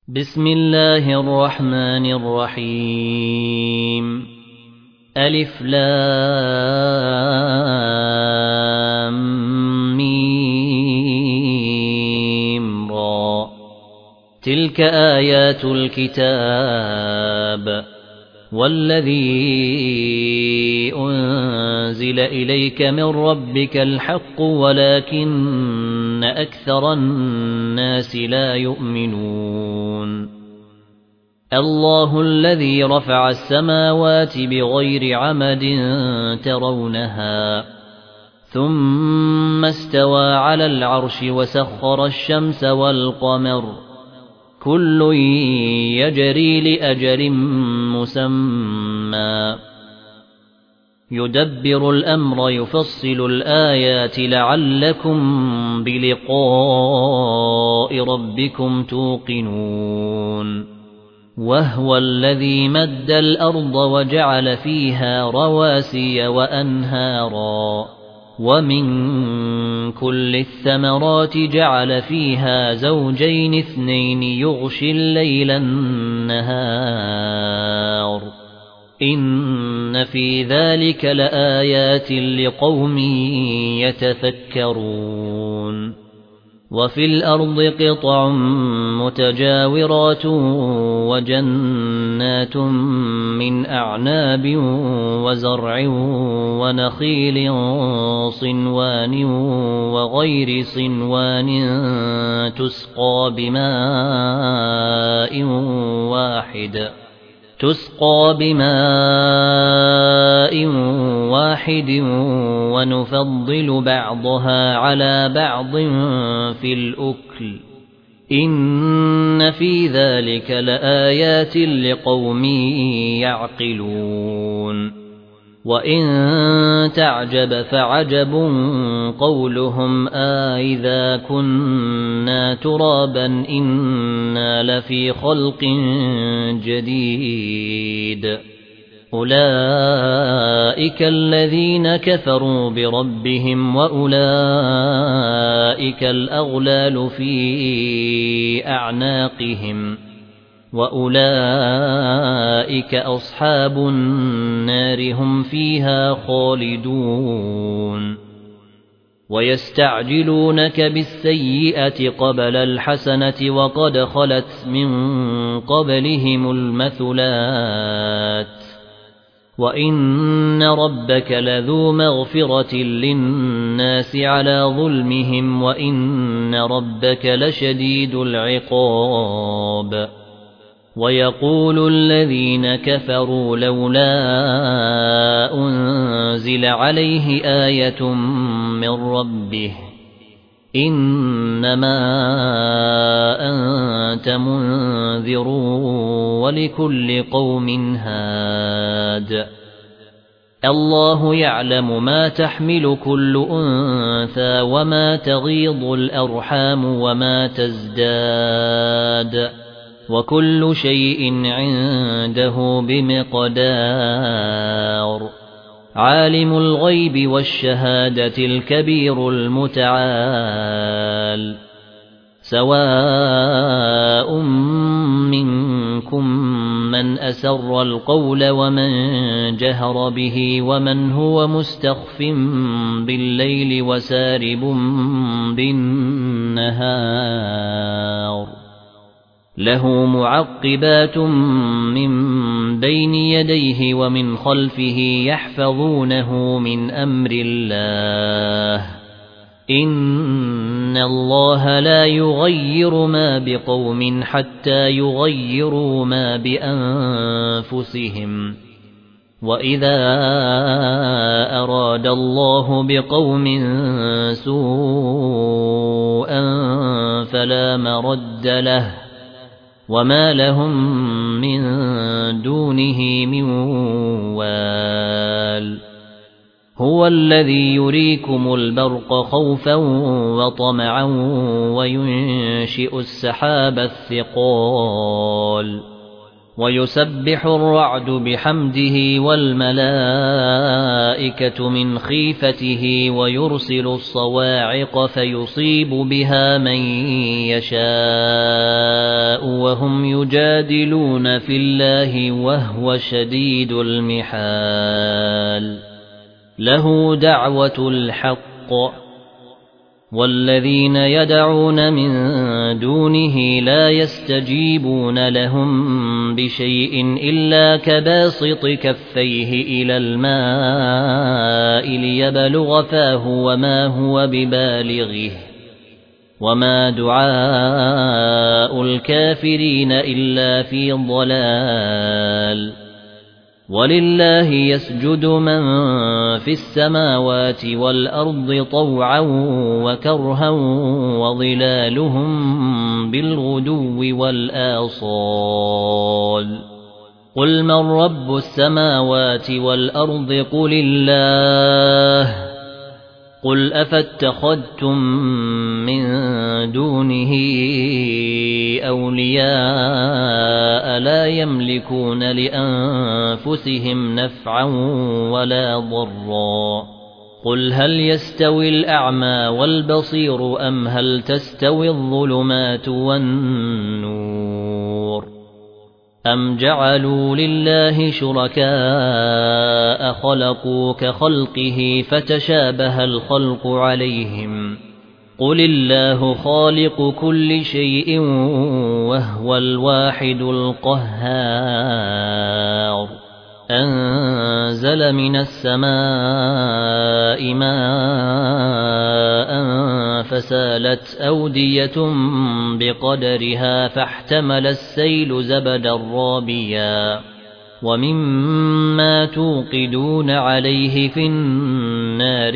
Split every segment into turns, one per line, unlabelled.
بسم الله الرحمن الرحيم ألف لام ميم را تلك آيات الكتاب والذي أنزل إليك من ربك الحق ولكن أكثر الناس لا يؤمنون الله الذي رفع السماوات بغير عمد ترونها ثم استوى على العرش وسخر الشمس والقمر كل يجري لأجل مسمى يدبر الأمر يفصل الآيات لعلكم بلقاء ربكم توقنون وهو الذي مد الأرض وجعل فيها رواسي وأنهارا ومن كل الثمرات جعل فيها زوجين اثنين يغشي الليل النهار إن في ذلك لآيات لقوم يتفكرون وفي الأرض قطع متجاورات وجنات من أعناب وزرع ونخيل صنوان وغير صنوان تسقى بماء واحد ونفضل بعضها على بعض في الأكل إن في ذلك لآيات لقوم يعقلون وإن تعجب فعجب قولهم أإذا كنا ترابا إنا لفي خلق جديد أولئك الذين كفروا بربهم وأولئك الأغلال في أعناقهم وأولئك أصحاب النار هم فيها خالدون ويستعجلونك بالسيئة قبل الحسنة وقد خلت من قبلهم المثلات وإن ربك لذو مغفرة للناس على ظلمهم وإن ربك لشديد العقاب ويقول الذين كفروا لولا أنزل عليه آية من ربه إنما أنت منذر ولكل قوم هاد الله يعلم ما تحمل كل أنثى وما تغيض الأرحام وما تزداد وكل شيء عنده بمقدار عالم الغيب والشهادة الكبير المتعال سواء منكم من أسر القول ومن جهر به ومن هو مستخف بالليل وسارب بالنهار له معقبات من بين يديه ومن خلفه يحفظونه من أمر الله إن الله لا يغير ما بقوم حتى يغيروا ما بأنفسهم وإذا أراد الله بقوم سوءا فلا مرد له وما لهم من دونه من وال هو الذي يريكم البرق خوفا وطمعا وينشئ السحاب الثقال ويسبح الرعد بحمده والملائكة من خيفته ويرسل الصواعق فيصيب بها من يشاء وهم يجادلون في الله وهو شديد المحال له دعوة الحق والذين يدعون من دونه لا يستجيبون لهم بشيء إلا كباسط كفيه إلى الماء ليبلغ فاه وما هو ببالغه وما دعاء الكافرين إلا في ضلال ولله يسجد من في السماوات والأرض طوعا وكرها وظلالهم بالغدو والآصال قل من رب السماوات والأرض قل الله قل أفاتخذتم من دونه أولياء لا يملكون لأنفسهم نفعا ولا ضرا قل هل يستوي الأعمى والبصير أم هل تستوي الظلمات والنور أم جعلوا لله شركاء خلقوا كخلقه فتشابه الخلق عليهم قل الله خالق كل شيء وهو الواحد القهار أنزل من السماء ماء فسالت أودية بقدرها فاحتمل السيل زبدا رابيا ومما توقدون عليه في النار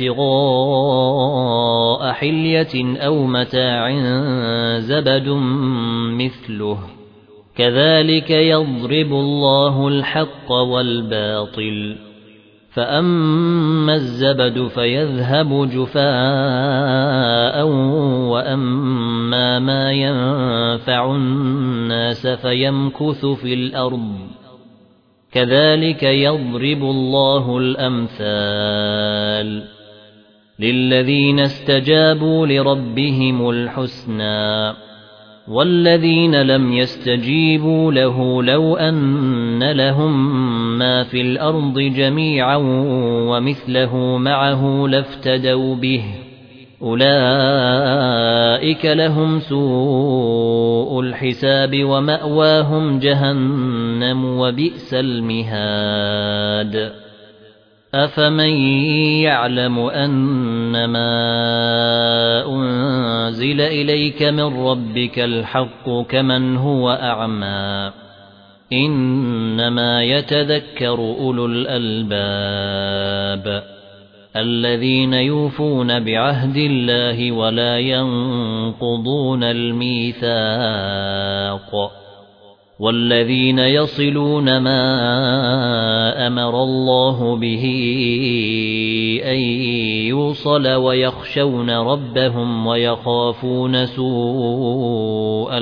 ابتغاء حلية أو متاع زبد مثله كذلك يضرب الله الحق والباطل فأما الزبد فيذهب جفاء وأما ما ينفع الناس فيمكث في الأرض كذلك يضرب الله الأمثال للذين استجابوا لربهم الحسنى والذين لم يستجيبوا له لو أن لهم ما في الأرض جميعا ومثله معه لافتدوا به أولئك لهم سوء الحساب ومأواهم جهنم وبئس المهاد أفمن يعلم أنما أنزل إليك من ربك الحق كمن هو أعمى إنما يتذكر أولو الألباب الذين يوفون بعهد الله ولا ينقضون الميثاق والذين يصلون ما أمر الله به أن يوصل ويخشون ربهم ويخافون سوء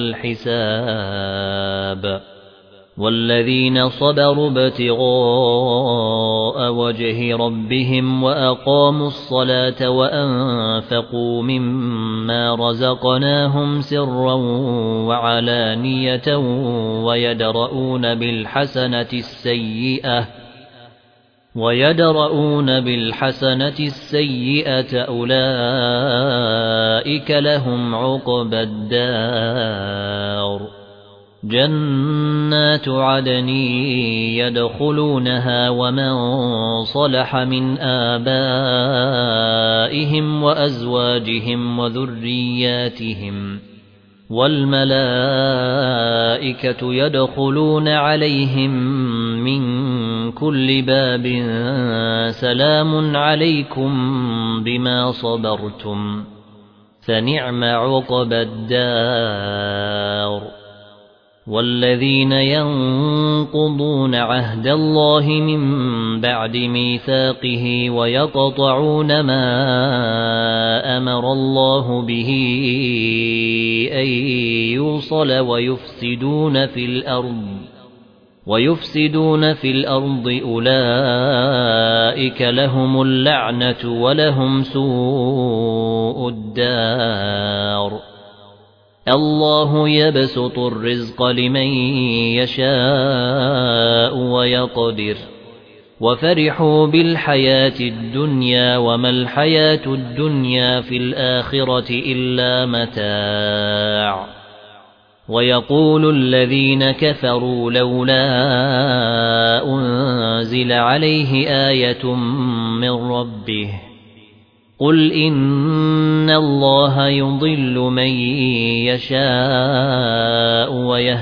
الحساب والذين صبروا ابتغاء وجه ربهم وأقاموا الصلاة وأنفقوا مما رزقناهم سرا وعلانية ويدرؤون بالحسنة السيئة أولئك لهم عقبى الدار جنات عدن يدخلونها ومن صلح من آبائهم وأزواجهم وذرياتهم والملائكة يدخلون عليهم من كل باب سلام عليكم بما صبرتم فنعم عقبى الدار والذين ينقضون عهد الله من بعد ميثاقه ويقطعون ما أمر الله به أن يوصل ويفسدون في الأرض ويفسدون في الأرض أولئك لهم اللعنة ولهم سوء الدار الله يبسط الرزق لمن يشاء ويقدر وفرحوا بالحياة الدنيا وما الحياة الدنيا في الآخرة إلا متاع ويقول الذين كفروا لولا أنزل عليه آية من ربه قل إن الله يضل من يشاء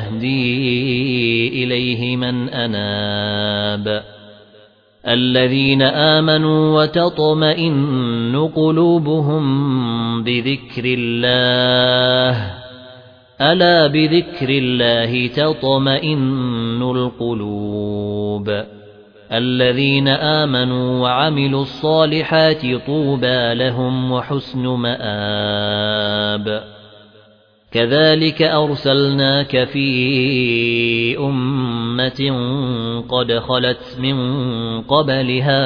ويهدي إليه من أناب الذين آمنوا وتطمئن قلوبهم بذكر الله ألا بذكر الله تطمئن القلوب الذين آمنوا وعملوا الصالحات طوبى لهم وحسن مآب كذلك أرسلناك في أمة قد خلت من قبلها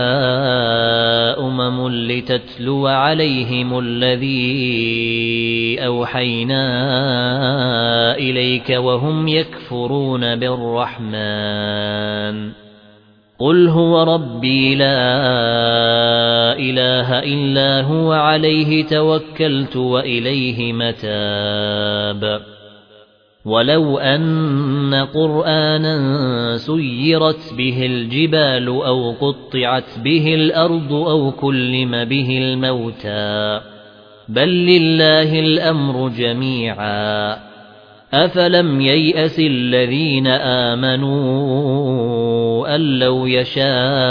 لتتلو عليهم الذي أوحينا إليك وهم يكفرون بالرحمن قل هو ربي لا إله إلا هو عليه توكلت وإليه متاب ولو أن قرآنا سيرت به الجبال أو قطعت به الأرض أو كلم به الموتى بل لله الأمر جميعا أفلم ييأس الذين آمنوا أن لو يشاء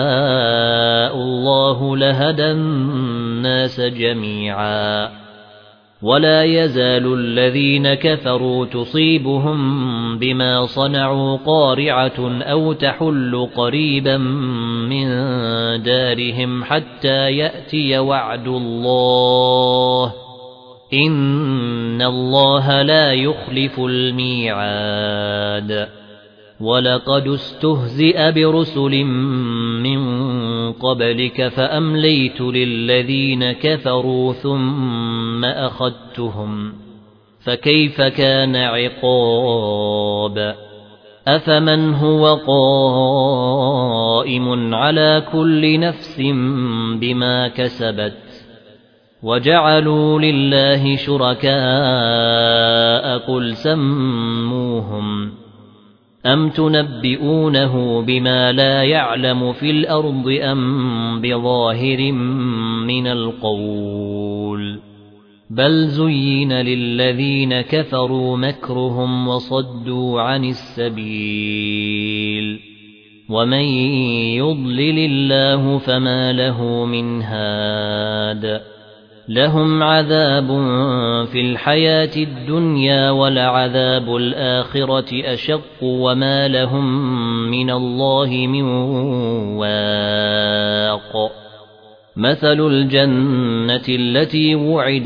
الله لهدى الناس جميعا ولا يزال الذين كفروا تصيبهم بما صنعوا قارعة أو تحل قريبا من دارهم حتى يأتي وعد الله إن الله لا يخلف الميعاد ولقد استهزئ برسل من قبلك فأمليت للذين كفروا ثم أخذتهم فكيف كان عقاب أفمن هو قائم على كل نفس بما كسبت وجعلوا لله شركاء قل سموهم أم تنبئونه بما لا يعلم في الأرض أم بظاهر من القول بل زين للذين كفروا مكرهم وصدوا عن السبيل ومن يضلل الله فما له من هاد لهم عذاب في الحياة الدنيا ولعذاب الآخرة أشق وما لهم من الله من واق مثل الجنة التي وعد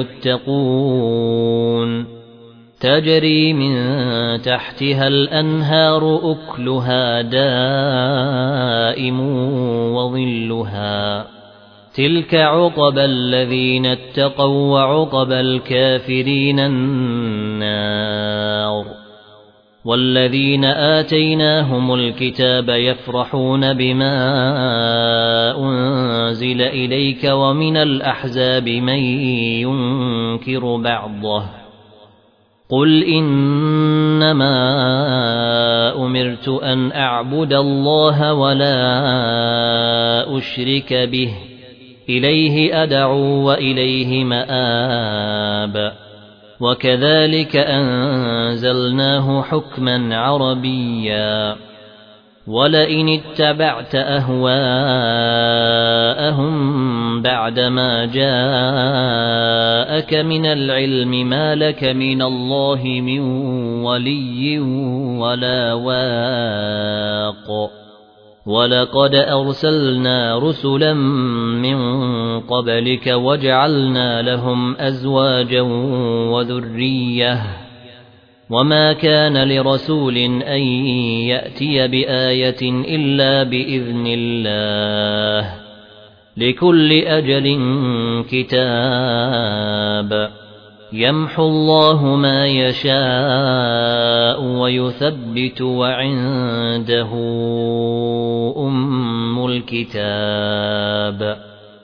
المتقون تجري من تحتها الأنهار أكلها دائم وظلها تلك عقبى الذين اتقوا وعقبى الكافرين النار والذين آتيناهم الكتاب يفرحون بما أنزل إليك ومن الأحزاب من ينكر بعضه قل إنما أمرت أن أعبد الله ولا أشرك به إليه أدعو وإليه مآب وكذلك أنزلناه حكما عربيا ولئن اتبعت أهواءهم بعدما جاءك من العلم ما لك من الله من ولي ولا واق ولقد أرسلنا رسلا من قبلك وجعلنا لهم أزواجا وذرية وما كان لرسول أن يأتي بآية إلا بإذن الله لكل أجل كتاب يمحو الله ما يشاء ويثبت وعنده أم الكتاب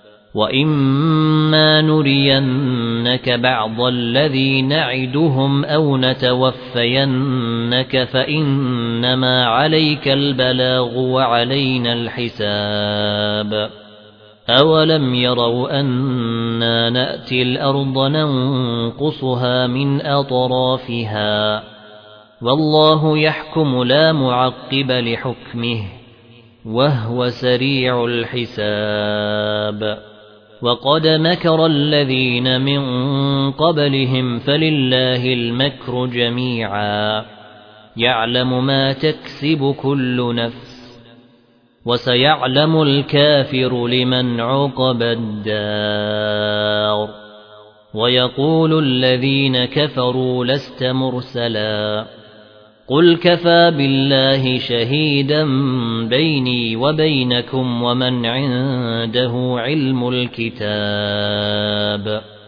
وإما نرينك بعض الذي نعدهم أو نتوفينك فإنما عليك البلاغ وعلينا الحساب أولم يروا أنا نأتي الأرض ننقصها من أطرافها والله يحكم لا معقب لحكمه وهو سريع الحساب وقد مكر الذين من قبلهم فلله المكر جميعا يعلم ما تكسب كل نفس وسيعلم الكافر لمن عقب الدار ويقول الذين كفروا لست مرسلا قل كفى بالله شهيدا بيني وبينكم ومن عنده علم الكتاب